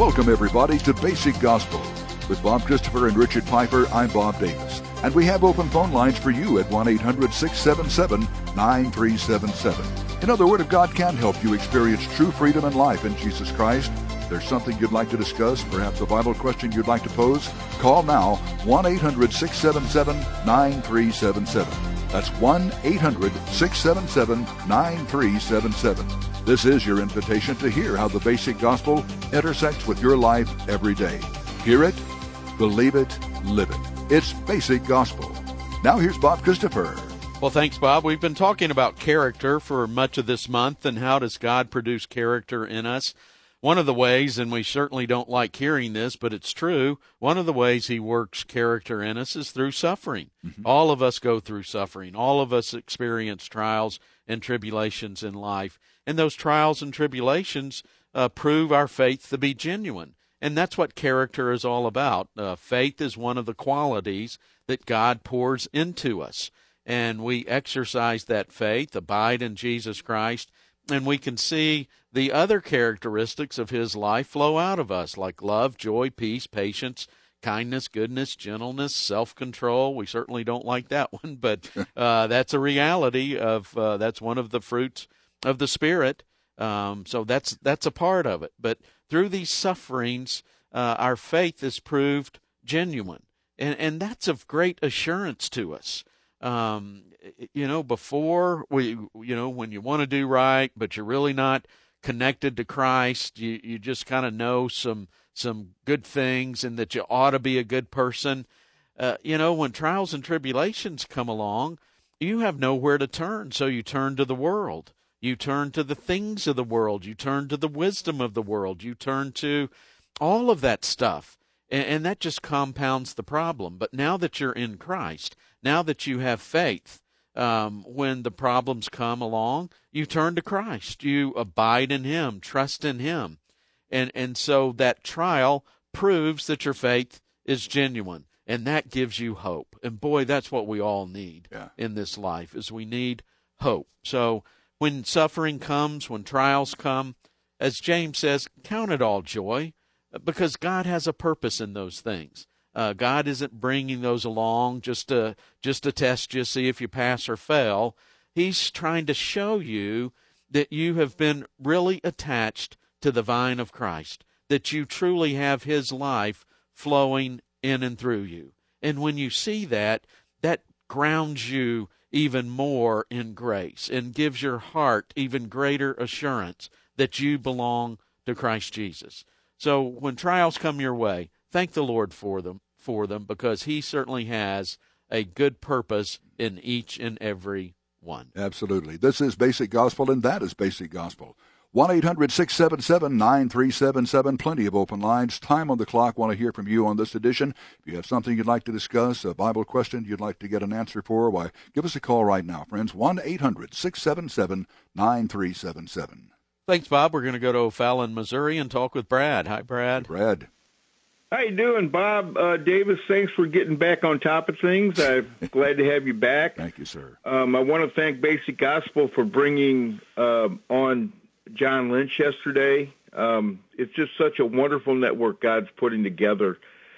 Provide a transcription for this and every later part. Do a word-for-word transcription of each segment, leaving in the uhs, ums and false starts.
Welcome, everybody, to Basic Gospel. With Bob Christopher and Richard Piper, I'm Bob Davis. And we have open phone lines for you at one eight hundred six seven seven nine three seven seven. You know, the Word of God can help you experience true freedom and life in Jesus Christ. If there's something you'd like to discuss, perhaps a Bible question you'd like to pose, call now, one eight hundred six seven seven nine three seven seven. That's one eight hundred six seven seven nine three seven seven. This is your invitation to hear how the Basic Gospel intersects with your life every day. Hear it, believe it, live it. It's Basic Gospel. Now here's Bob Christopher. Well, thanks, Bob. We've been talking about character for much of this month, and how does God produce character in us? One of the ways, and we certainly don't like hearing this, but it's true, one of the ways he works character in us is through suffering. Mm-hmm. All of us go through suffering. All of us experience trials and tribulations in life, and those trials and tribulations uh, prove our faith to be genuine. And that's what character is all about. Uh, faith is one of the qualities that God pours into us. And we exercise that faith, abide in Jesus Christ, and we can see the other characteristics of his life flow out of us, like love, joy, peace, patience, kindness, goodness, gentleness, self-control. We certainly don't like that one, but uh, that's a reality of, uh, that's one of the fruits of the Spirit. Um, so that's that's a part of it. But through these sufferings, uh, our faith is proved genuine. And, and that's of great assurance to us. Um, you know, before we, you know, when you want to do right, but you're really not connected to Christ, you, you just kind of know some, some good things and that you ought to be a good person. Uh, you know, when trials and tribulations come along, you have nowhere to turn. So you turn to the world. You turn to the things of the world. You turn to the wisdom of the world. You turn to all of that stuff. And, and that just compounds the problem. But now that you're in Christ, now that you have faith, um, when the problems come along, you turn to Christ. You abide in him, trust in him. And, and so that trial proves that your faith is genuine. And that gives you hope. And boy, that's what we all need yeah. in this life, is we need hope. So when suffering comes, when trials come, as James says, count it all joy, because God has a purpose in those things. Uh, God isn't bringing those along just to just to test you, see if you pass or fail. He's trying to show you that you have been really attached to the vine of Christ, that you truly have his life flowing in and through you. And when you see that, that grounds you even more in grace and gives your heart even greater assurance that you belong to Christ Jesus. So when trials come your way, thank the Lord for them, for them, because he certainly has a good purpose in each and every one. Absolutely. This is Basic Gospel, and that is Basic Gospel. one eight hundred six seven seven nine three seven seven. Plenty of open lines. Time on the clock. Want to hear from you on this edition. If you have something you'd like to discuss, a Bible question you'd like to get an answer for, why, give us a call right now, friends. one eight hundred six seven seven nine three seven seven. Thanks, Bob. We're going to go to O'Fallon, Missouri, and talk with Brad. Hi, Brad. Hey, Brad. How you doing, Bob? Uh, Davis, thanks for getting back on top of things. I'm glad to have you back. Thank you, sir. Um, I want to thank Basic Gospel for bringing uh, on John Lynch yesterday. Um, it's just such a wonderful network God's putting together.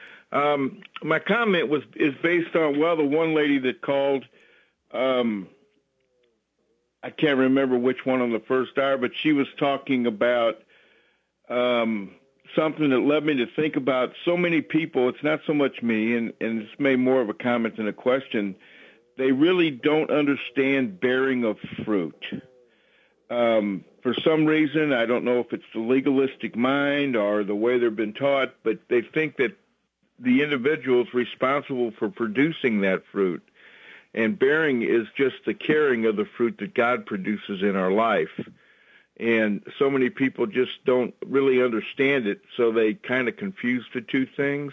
Um, my comment was is based on, well, the one lady that called, um, I can't remember which one on the first hour, but she was talking about um, something that led me to think about so many people. It's not so much me, and, and it's made more of a comment than a question. They really don't understand bearing of fruit. Um, for some reason, I don't know if it's the legalistic mind or the way they've been taught, but they think that the individual is responsible for producing that fruit. And bearing is just the carrying of the fruit that God produces in our life. And so many people just don't really understand it, so they kind of confuse the two things.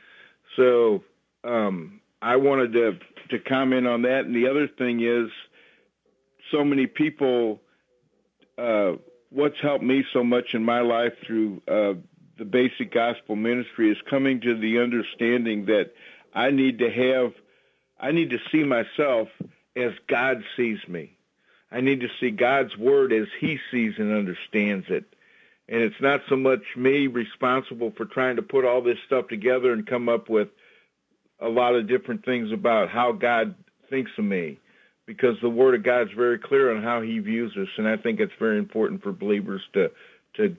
So um, I wanted to, to comment on that. And the other thing is, so many people, uh, what's helped me so much in my life through uh, the Basic Gospel ministry is coming to the understanding that I need to have, I need to see myself as God sees me. I need to see God's word as he sees and understands it. And it's not so much me responsible for trying to put all this stuff together and come up with a lot of different things about how God thinks of me, because the Word of God is very clear on how He views us, and I think it's very important for believers to to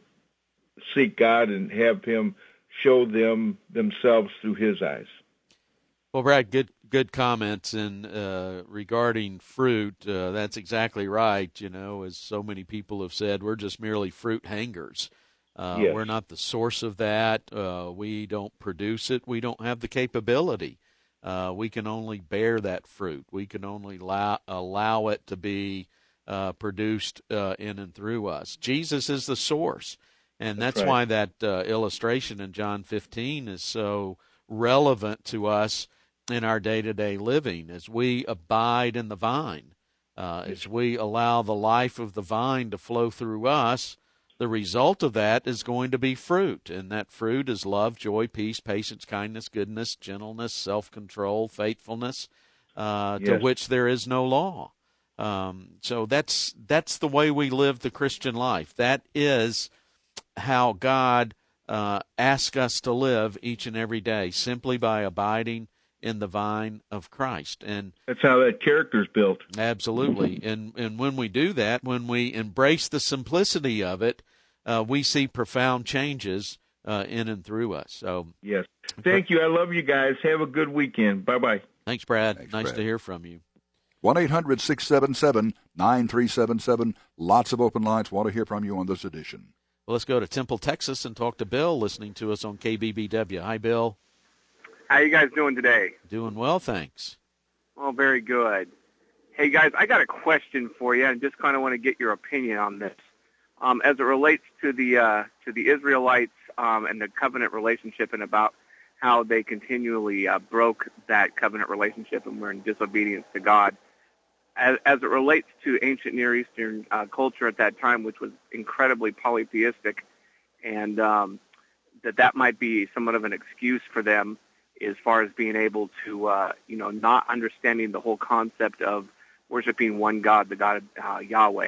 seek God and have Him show them themselves through His eyes. Well, Brad, good good comments in uh, regarding fruit. Uh, that's exactly right. You know, as so many people have said, we're just merely fruit hangers. Uh, Yes. We're not the source of that. Uh, we don't produce it. We don't have the capability. Uh, we can only bear that fruit. We can only allow, allow it to be uh, produced uh, in and through us. Jesus is the source, and that's, That's right. why that uh, illustration in John fifteen is so relevant to us in our day-to-day living as we abide in the vine, uh, as we allow the life of the vine to flow through us. The result of that is going to be fruit, and that fruit is love, joy, peace, patience, kindness, goodness, gentleness, self-control, faithfulness, uh, Yes. to which there is no law. Um, so that's that's the way we live the Christian life. That is how God uh, asks us to live each and every day, simply by abiding in the vine of Christ. And That's how that character's built. absolutely. And and when we do that, when we embrace the simplicity of it, uh, we see profound changes uh, in and through us. So Yes. Thank you. I love you guys. Have a good weekend. Bye-bye. thanks, Brad. Thanks, nice Brad. to hear from you. one eight hundred six seven seven nine three seven seven. Lots of open lines. Want to hear from you on this edition. Well, let's go to Temple, Texas, and talk to Bill, listening to us on K B B W. Hi, Bill. How you guys doing today? Doing well, thanks. Oh, very good. Hey, guys, I got a question for you, and just kind of want to get your opinion on this. Um, as it relates to the uh, to the Israelites um, and the covenant relationship, and about how they continually uh, broke that covenant relationship and were in disobedience to God. As, as it relates to ancient Near Eastern uh, culture at that time, which was incredibly polytheistic, and um, that that might be somewhat of an excuse for them as far as being able to, uh, you know, not understanding the whole concept of worshiping one God, the God of uh, Yahweh.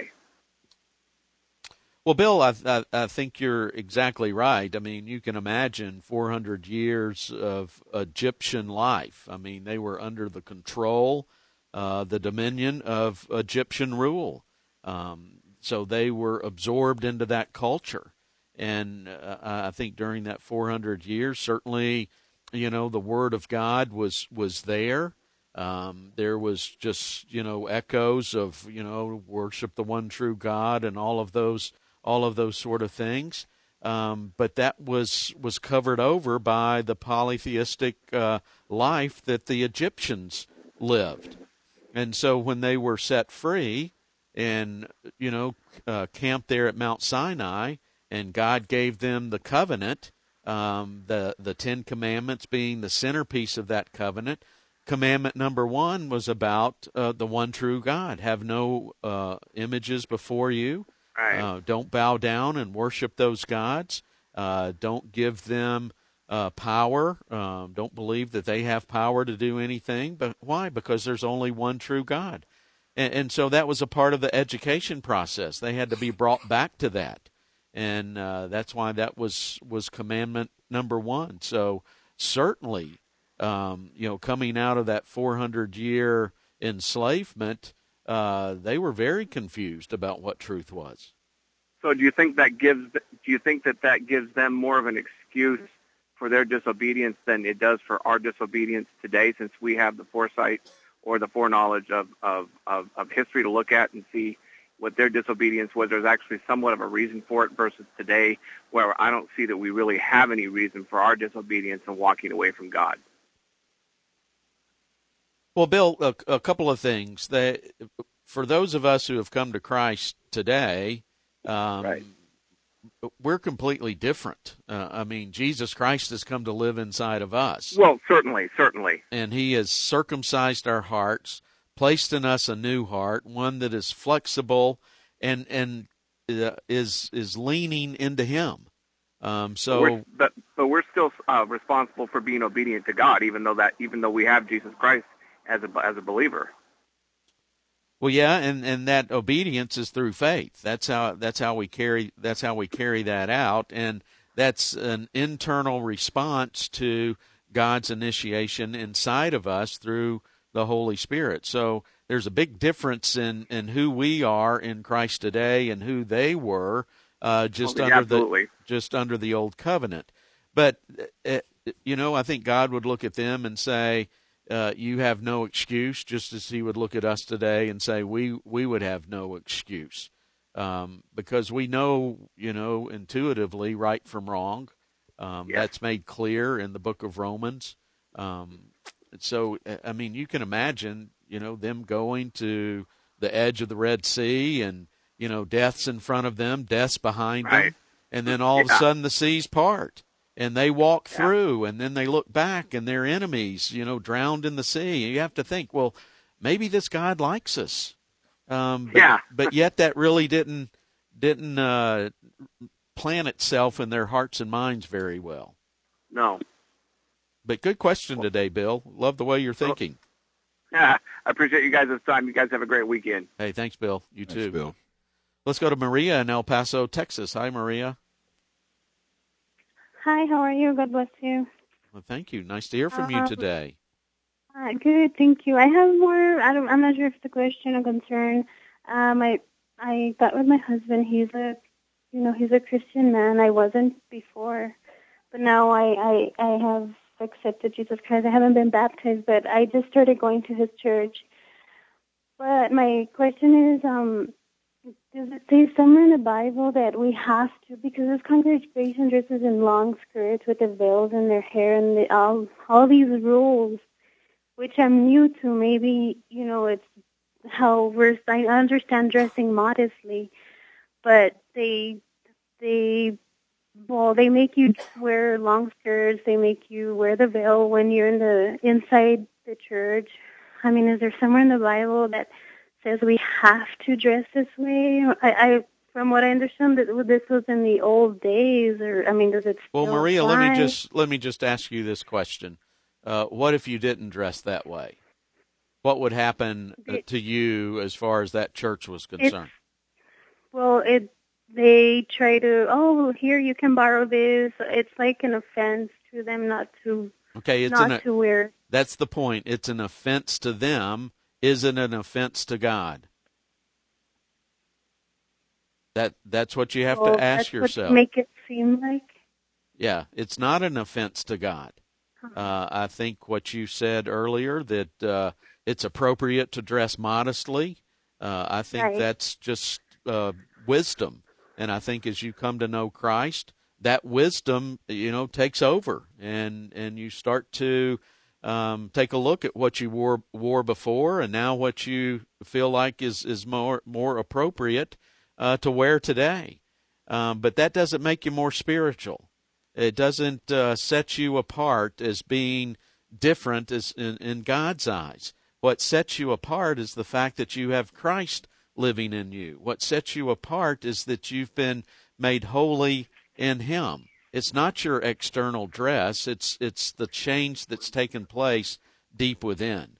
Well, Bill, I, I, I think you're exactly right. I mean, you can imagine four hundred years of Egyptian life. I mean, they were under the control, uh, the dominion of Egyptian rule. Um, so they were absorbed into that culture. And uh, I think during that four hundred years, certainly, you know, the Word of God was, was there. Um, there was just, you know, echoes of, you know, worship the one true God and all of those all of those sort of things. Um, but that was was covered over by the polytheistic uh, life that the Egyptians lived. And so when they were set free and, you know, uh, camped there at Mount Sinai, and God gave them the covenant, um, the, the Ten Commandments being the centerpiece of that covenant, commandment number one was about uh, the one true God. Have no uh, images before you. Right. Uh, don't bow down and worship those gods. Uh, don't give them uh, power. Um, don't believe that they have power to do anything. But why? Because there's only one true God. And, and so that was a part of the education process. They had to be brought back to that. And uh, that's why that was, was commandment number one. So certainly, um, you know, coming out of that four hundred year enslavement, Uh, they were very confused about what truth was. So do you think that gives do you think that that gives them more of an excuse for their disobedience than it does for our disobedience today, since we have the foresight or the foreknowledge of, of, of, of history to look at and see what their disobedience was? There's actually somewhat of a reason for it versus today, where I don't see that we really have any reason for our disobedience and walking away from God. Well, Bill, a, a couple of things. That, for those of us who have come to Christ today, um, Right. we're completely different. Uh, I mean, Jesus Christ has come to live inside of us. Well, certainly, certainly. And he has circumcised our hearts, placed in us a new heart, one that is flexible and and uh, is is leaning into him. Um, so, we're, but but we're still uh, responsible for being obedient to God, even though that even though we have Jesus Christ as a as a believer. Well, yeah, and, and that obedience is through faith. That's how that's how we carry that's how we carry that out, and that's an internal response to God's initiation inside of us through the Holy Spirit. So there's a big difference in, in who we are in Christ today and who they were uh, just well, under absolutely. the just under the old covenant. But uh, you know, I think God would look at them and say, Uh, you have no excuse, just as he would look at us today and say we, we would have no excuse um, because we know, you know, intuitively right from wrong. Um, yes. That's made clear in the book of Romans. Um, so, I mean, you can imagine, you know, them going to the edge of the Red Sea and, you know, death's in front of them, death's behind right. them, and then all yeah. of a sudden the seas part. And they walk yeah. through, and then they look back, and their enemies, you know, drowned in the sea. You have to think, well, maybe this God likes us. Um, but, yeah. but yet that really didn't didn't uh, plant itself in their hearts and minds very well. No. But good question today, Bill. Love the way you're thinking. Yeah, I appreciate you guys' time. You guys have a great weekend. Hey, thanks, Bill. You Thanks, too. Bill. Let's go to Maria in El Paso, Texas. Hi, Maria. Hi, how are you? God bless you. Well, thank you. Nice to hear from you Um, today. Uh, good, thank you. I have more. I don't, I'm not sure if it's a question or concern. Um, I I got with my husband. He's a, you know, he's a Christian man. I wasn't before, but now I I, I have accepted Jesus Christ. I haven't been baptized, but I just started going to his church. But my question is, um, does it say somewhere in the Bible that we have to, because this congregation dresses in long skirts with the veils in their hair and the, all all these rules, which I'm new to. Maybe, you know, it's how we're, I understand dressing modestly, but they, they, well, they make you wear long skirts. They make you wear the veil when you're in the, inside the church. I mean, is there somewhere in the Bible that says we have to dress this way? I, I from what I understand, that this was in the old days, or, I mean, does it still Well, Maria, apply? let me just let me just ask you this question. Uh, what if you didn't dress that way? What would happen uh, to you as far as that church was concerned? It's, well, it they try to, oh, here you can borrow this. It's like an offense to them not to okay, it's not an, to wear. That's the point. It's an offense to them. Is it an offense to God? That that's what you have well, to ask that's yourself. What make it seem like. Yeah, it's not an offense to God. Uh, I think what you said earlier, that uh, it's appropriate to dress modestly, uh, I think Right. that's just uh, wisdom. And I think as you come to know Christ, that wisdom, you know, takes over, and, and you start to um, take a look at what you wore wore before, and now what you feel like is, is more more appropriate uh, to wear today. Um, but that doesn't make you more spiritual. It doesn't uh, set you apart as being different as in, in God's eyes. What sets you apart is the fact that you have Christ living in you. What sets you apart is that you've been made holy in Him. It's not your external dress. It's it's the change that's taken place deep within.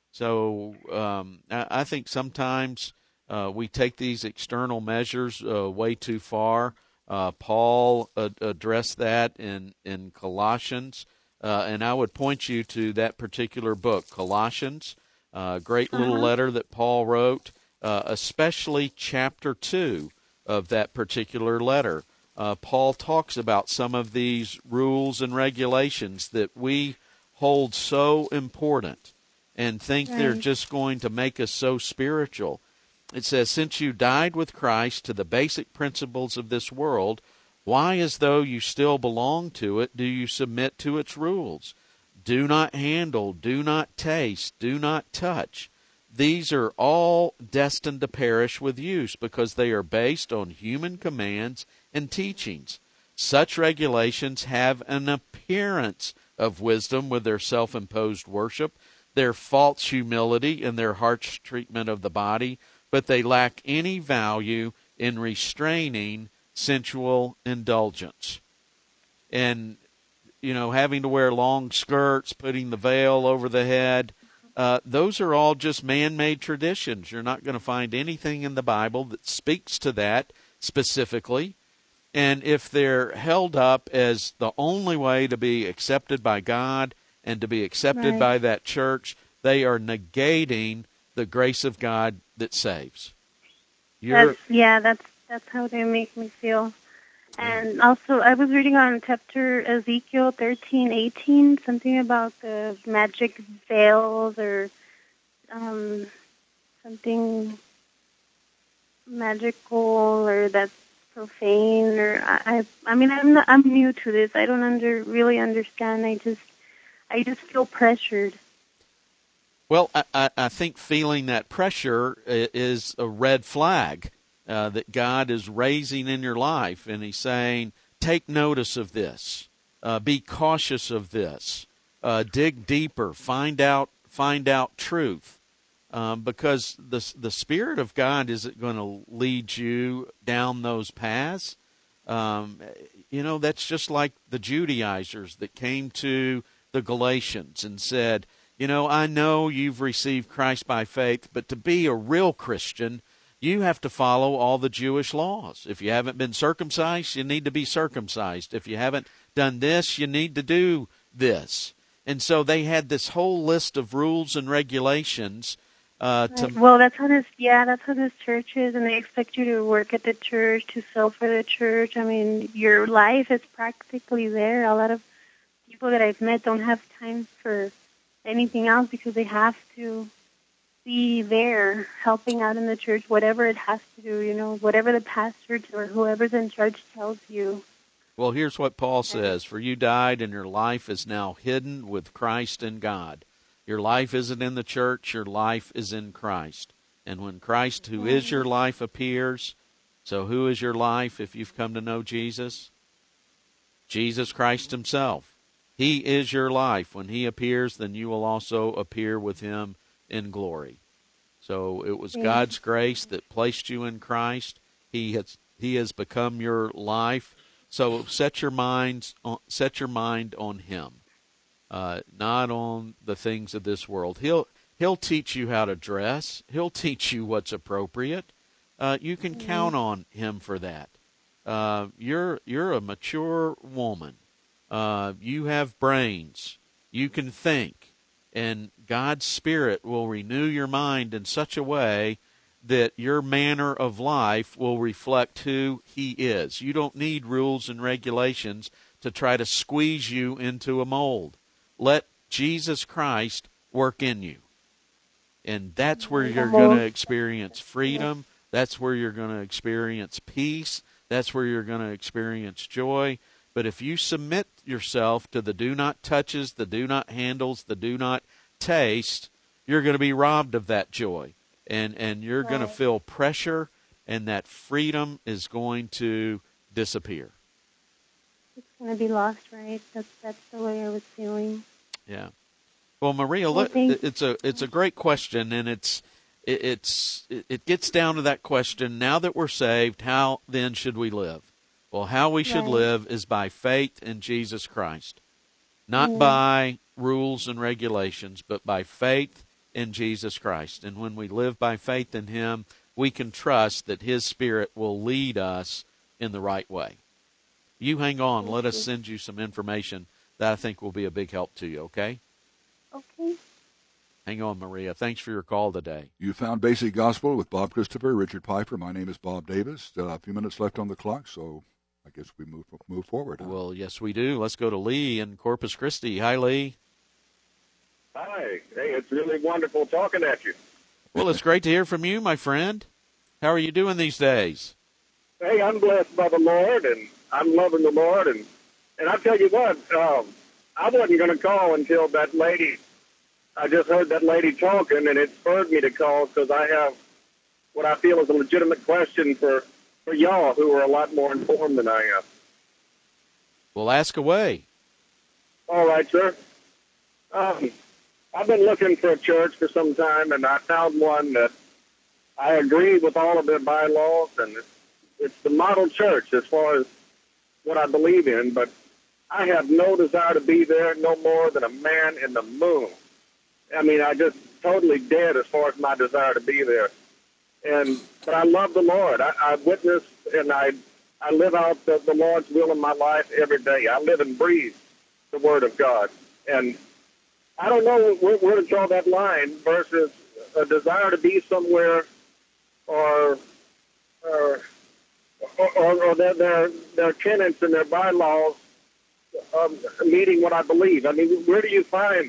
So um, I, I think sometimes uh, we take these external measures uh, way too far. Uh, Paul ad- addressed that in, in Colossians, uh, and I would point you to that particular book, Colossians, a uh, great little Uh-huh. letter that Paul wrote, uh, especially chapter two of that particular letter. Uh, Paul talks about some of these rules and regulations that we hold so important and think they're Right. just going to make us so spiritual. It says, since you died with Christ to the basic principles of this world, why, as though you still belong to it, do you submit to its rules? Do not handle, do not taste, do not touch. These are all destined to perish with use because they are based on human commands and teachings. Such regulations have an appearance of wisdom with their self-imposed worship, their false humility, and their harsh treatment of the body, but they lack any value in restraining sensual indulgence. And, you know, having to wear long skirts, putting the veil over the head, uh, those are all just man-made traditions. You're not going to find anything in the Bible that speaks to that specifically. And if they're held up as the only way to be accepted by God and to be accepted Right. by that church, they are negating the grace of God that saves. You're, That's, yeah, that's that's how they make me feel. And also, I was reading on chapter Ezekiel thirteen eighteen, something about the magic veils or um, something magical or that's profane. Or I, I, I mean, I'm not, I'm new to this. I don't under really understand. I just, I just feel pressured. Well, I, I, I think feeling that pressure is a red flag uh, that God is raising in your life, and He's saying, take notice of this, uh, be cautious of this, uh, dig deeper, find out, find out truth, um, because the the Spirit of God isn't going to lead you down those paths. Um, you know, that's just like the Judaizers that came to the Galatians and said, you know, I know you've received Christ by faith, but to be a real Christian, you have to follow all the Jewish laws. If you haven't been circumcised, you need to be circumcised. If you haven't done this, you need to do this. And so they had this whole list of rules and regulations. Uh, to Well, that's how this, yeah, that's how this church is, and they expect you to work at the church, to sell for the church. I mean, your life is practically there. A lot of people that I've met don't have time for anything else because they have to be there helping out in the church, whatever it has to do, you know, whatever the pastor or whoever's in charge tells you. Well, here's what Paul says, for you died and your life is now hidden with Christ in God. Your life isn't in the church, your life is in Christ. And when Christ, who is your life, appears, so who is your life if you've come to know Jesus? Jesus Christ Himself. He is your life. When He appears, then you will also appear with Him in glory. So it was God's grace that placed you in Christ. He has He has become your life. So set your minds on, set your mind on Him, uh, not on the things of this world. He'll He'll teach you how to dress. He'll teach you what's appropriate. Uh, you can mm-hmm. count on Him for that. Uh, you're you're a mature woman. Uh, you have brains. You can think. And God's Spirit will renew your mind in such a way that your manner of life will reflect who He is. You don't need rules and regulations to try to squeeze you into a mold. Let Jesus Christ work in you. And that's where you're going to experience freedom. That's where you're going to experience peace. That's where you're going to experience joy. But if you submit yourself to the do not touches, the do not handles, the do not taste, you're going to be robbed of that joy. And and you're right. going to feel pressure, and that freedom is going to disappear. It's going to be lost, right? That's that's the way I was feeling. Yeah. Well, Maria, well, look, it's a it's a great question, and it's it, it's it gets down to that question. Now that we're saved, how then should we live? Well, how we should right. live is by faith in Jesus Christ, not mm. by rules and regulations, but by faith in Jesus Christ. And when we live by faith in Him, we can trust that His Spirit will lead us in the right way. You hang on. Let us send you some information that I think will be a big help to you, okay? Okay. Hang on, Maria. Thanks for your call today. You found Basic Gospel with Bob Christopher, Richard Piper. My name is Bob Davis. Still a few minutes left on the clock, so I guess we move move forward. Huh? Well, yes, we do. Let's go to Lee in Corpus Christi. Hi, Lee. Hi. Hey, it's really wonderful talking at you. Well, it's great to hear from you, my friend. How are you doing these days? Hey, I'm blessed by the Lord, and I'm loving the Lord. And, and I'll tell you what, um, I wasn't going to call until that lady, I just heard that lady talking, and it spurred me to call because I have what I feel is a legitimate question for for y'all who are a lot more informed than I am. Well, ask away. All right, sir. Um, I've been looking for a church for some time, and I found one that I agree with all of their bylaws, and it's, it's the model church as far as what I believe in, but I have no desire to be there no more than a man in the moon. I mean, I just totally dead as far as my desire to be there. And but I love the Lord. I, I witness and I I live out the, the Lord's will in my life every day. I live and breathe the Word of God. And I don't know where, where to draw that line versus a desire to be somewhere or or or, or their, their their tenets and their bylaws um, meeting what I believe. I mean, where do you find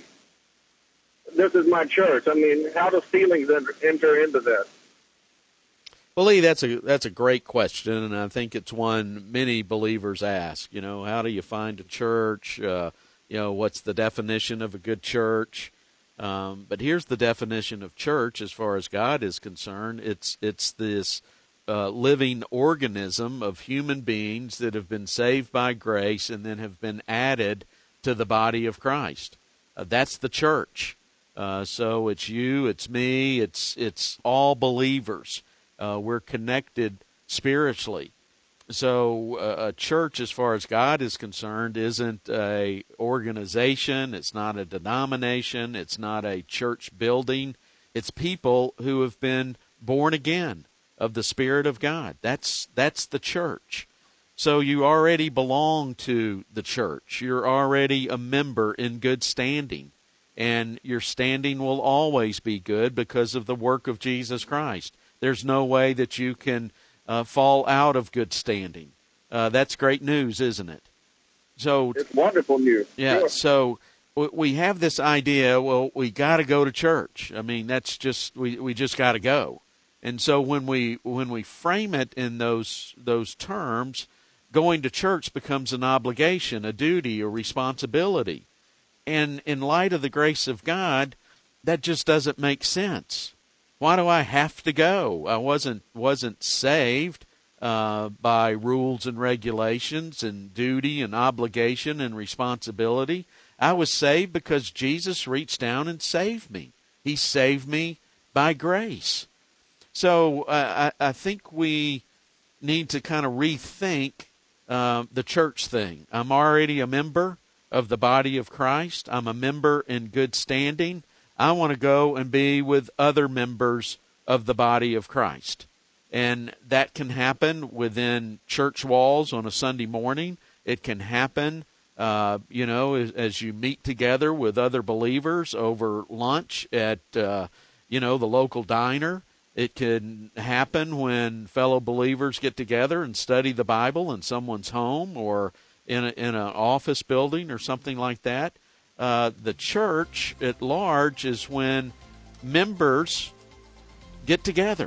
this is my church? I mean, how do feelings enter, enter into that? Well, Lee, that's a that's a great question, and I think it's one many believers ask. You know, how do you find a church? Uh, you know, what's the definition of a good church? Um, but here's the definition of church as far as God is concerned. It's it's this uh, living organism of human beings that have been saved by grace and then have been added to the body of Christ. Uh, that's the church. Uh, so it's you, it's me, it's it's all believers. Uh, we're connected spiritually. So uh, a church, as far as God is concerned, isn't a organization. It's not a denomination. It's not a church building. It's people who have been born again of the Spirit of God. That's that's the church. So you already belong to the church. You're already a member in good standing. And your standing will always be good because of the work of Jesus Christ. There's no way that you can uh, fall out of good standing. Uh, that's great news, isn't it? So it's wonderful news. Yeah. Sure. So we have this idea. Well, we got to go to church. I mean, that's just we we just got to go. And so when we when we frame it in those those terms, going to church becomes an obligation, a duty, a responsibility. And in light of the grace of God, that just doesn't make sense. Why do I have to go? I wasn't wasn't saved uh, by rules and regulations and duty and obligation and responsibility. I was saved because Jesus reached down and saved me. He saved me by grace. So uh, I, I think we need to kind of rethink uh, the church thing. I'm already a member of the body of Christ. I'm a member in good standing. I want to go and be with other members of the body of Christ. And that can happen within church walls on a Sunday morning. It can happen, uh, you know, as, as you meet together with other believers over lunch at, uh, you know, the local diner. It can happen when fellow believers get together and study the Bible in someone's home or in a, in an office building or something like that. Uh, the church at large is when members get together.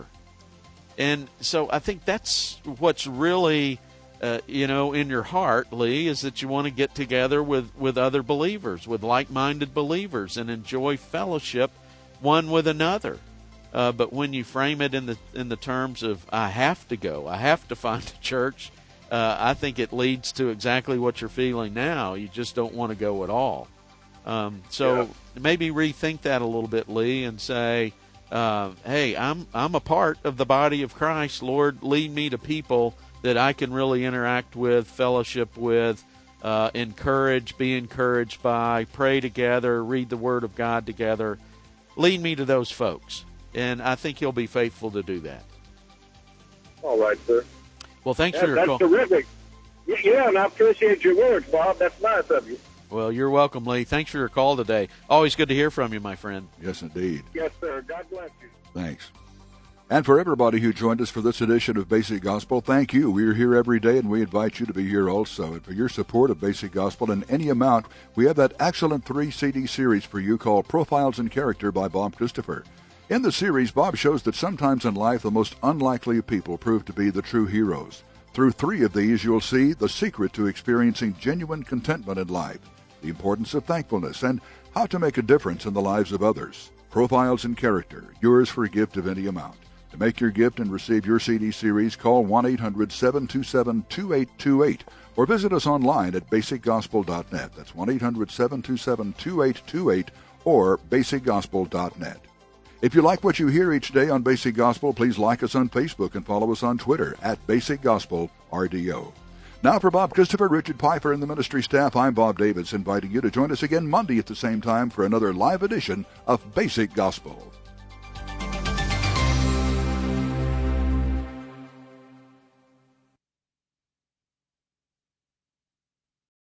And so I think that's what's really, uh, you know, in your heart, Lee, is that you want to get together with, with other believers, with like-minded believers, and enjoy fellowship one with another. Uh, but when you frame it in the in the terms of, I have to go, I have to find a church, uh, I think it leads to exactly what you're feeling now. You just don't want to go at all. Um, so yeah. Maybe rethink that a little bit, Lee, and say, uh, hey, I'm I'm a part of the body of Christ. Lord, lead me to people that I can really interact with, fellowship with, uh, encourage, be encouraged by, pray together, read the Word of God together. Lead me to those folks, and I think you'll be faithful to do that. All right, sir. Well, thanks yeah, for your that's call. That's terrific. Yeah, and I appreciate your words, Bob. That's nice of you. Well, you're welcome, Lee. Thanks for your call today. Always good to hear from you, my friend. Yes, indeed. Yes, sir. God bless you. Thanks. And for everybody who joined us for this edition of Basic Gospel, thank you. We are here every day, and we invite you to be here also. And for your support of Basic Gospel in any amount, we have that excellent three C D series for you called Profiles in Character by Bob Christopher. In the series, Bob shows that sometimes in life the most unlikely of people prove to be the true heroes. Through three of these, you'll see the secret to experiencing genuine contentment in life, the importance of thankfulness, and how to make a difference in the lives of others. Profiles in Character, yours for a gift of any amount. To make your gift and receive your C D series, call one eight hundred seven two seven two eight two eight or visit us online at basic gospel dot net. That's one eight hundred seven two seven two eight two eight or basic gospel dot net. If you like what you hear each day on Basic Gospel, please like us on Facebook and follow us on Twitter at Basic Gospel R D O. Now for Bob Christopher, Richard Piper, and the ministry staff, I'm Bob Davis, inviting you to join us again Monday at the same time for another live edition of Basic Gospel.